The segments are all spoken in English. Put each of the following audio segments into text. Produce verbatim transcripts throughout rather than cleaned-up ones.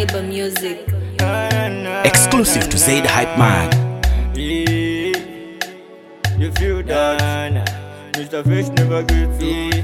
Cyber Music. Exclusive to Zaid Hype Man. You feel that? Mister Fish never get food.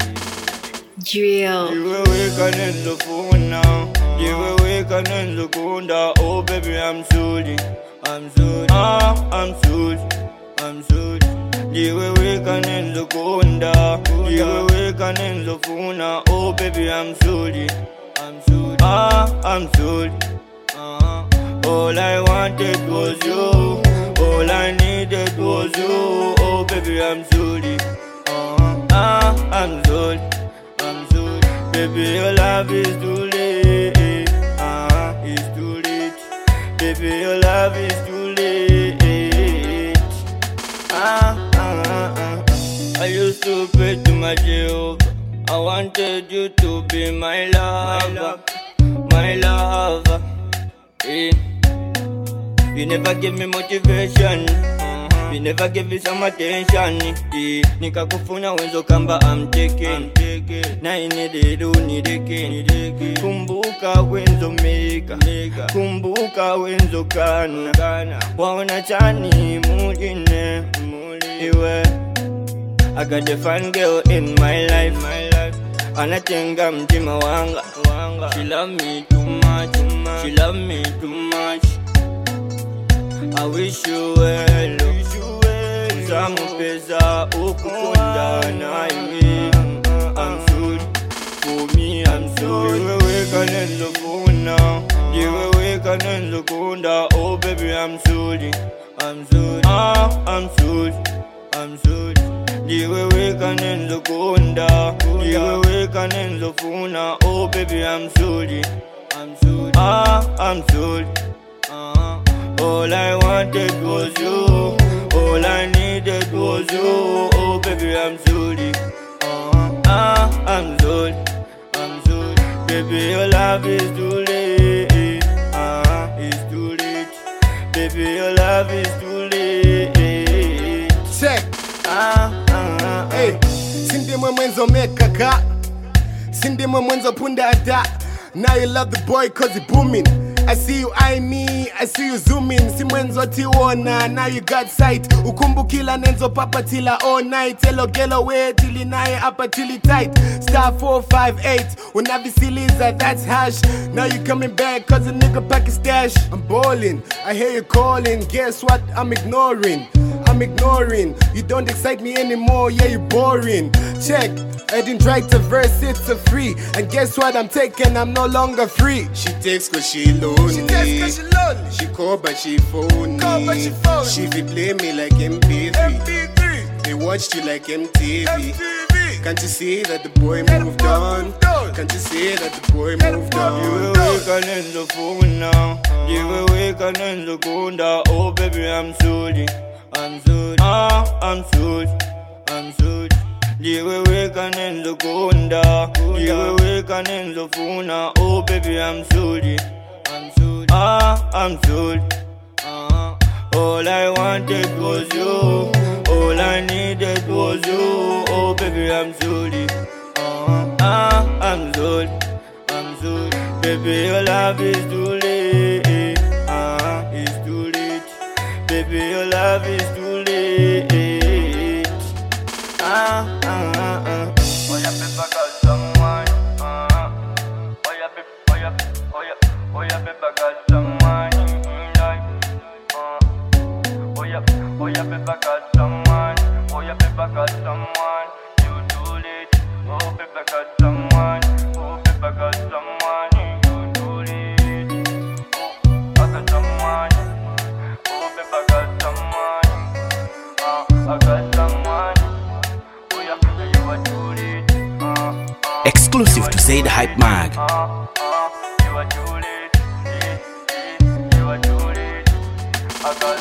Drill. You will wake up in the phone now. You will wake up in the corner. Oh baby, I'm sorry. I'm sorry. Ah, I'm sorry. I'm sorry. You will wake up in the corner. You will wake up in the phone now. Oh baby, I'm sorry. I'm sorry. Ah, I'm sorry. Uh-huh. All I wanted was you. All I needed was you. Oh baby, I'm sorry. Uh-huh. Ah, I'm sorry. I'm sorry. Baby, your love is too late. Ah, uh, it's too late. Baby, your love is too late. Ah, ah, ah, ah. I used to pray to my Jehovah. I wanted you to be my lover, my lover. Eh. You never give me motivation. Uh-huh. You never give me some attention. Eh. Nikakufuna wenzo kamba I'm taking. Na inede unideke. Kumbuka wenzo meka. Kumbuka wenzo kana. Waona chani mujine. Iwe. I got the fun girl in my life, my life. And I think I'm Jima Wanga, Wanga. She love me too much, too much. She love me too much. I wish you well, wish you well. Samupeza ukukunda na iwe. I'm sorry, for me I'm sorry. You will wake up in the phone now. You will wake up in the corner. Oh baby, I'm sorry, I'm sorry. Ah, I'm sorry, I'm sorry. You will wake up in the corner. You will wake up in the phone. Oh baby, I'm sorry. I'm sorry. Ah, I'm sorry. Uh-huh. All I wanted was you. All I needed was you. Oh baby, I'm sorry. Uh-huh. Ah, I'm sorry. I'm sorry. Baby, your love is too late. Ah, uh, it's too late. Baby, your love is too late. Check. Ah. Hey, sindimwe mwenzo mekaka, sindimwe mwenzo punda ata. Now you love the boy cause he booming. I see you eye me, I see you zooming. Si mwenzo tiwona, now you got sight. Ukumbukila nenzo papa tila all night. Hello gelo way till nae apa till tight. Star four five eight, unabisiliza that's hash. Now you coming back cause a nigga pack a stash. I'm balling, I hear you calling. Guess what? I'm ignoring. I'm ignoring. You don't excite me anymore, yeah, you boring. Check, I didn't write a verse, it's a free. And guess what? I'm taking, I'm no longer free. She takes cause she lonely. She takes cause she lonely. She call but she phony. Call but she phony. She be play me like M P three. M P three. They watched you like M T V. M T V. Can't you see that the boy moved on? Can't you see that the boy moved on? You will wake up in the phone now. You will wake up in the corner. Oh baby, I'm sorry. I'm sorry. Ah, I'm sorry. I'm sorry. You will wake up in the corner. You will wake up in the phone. Oh baby, I'm sorry. I'm sorry. Ah, I'm sorry. Uh-huh. All I wanted was you. All I needed was you. Oh baby, I'm sorry. Uh-huh. Ah, I'm sorry. I'm sorry. Baby, your love is too late. Ah, uh, it's too late. Baby, your love is too late. Ah, ah, ah, ah. Oh yeah, baby, got someone. Ah, oh yeah, baby, oh yeah, oh yeah, oh yeah, baby, got someone. Oh yeah, oh yeah, baby, got someone. Oh yeah, baby, got someone. You too late. Oh baby, got someone. Oh baby, got someone. You too late. Oh, I got someone. Oh baby, I got someone. Uh, I got someone. Oh yeah, baby, you are too late. Uh, uh, Exclusive to Zaid Hype Mag. Uh, uh, you are too late. You are too late. I got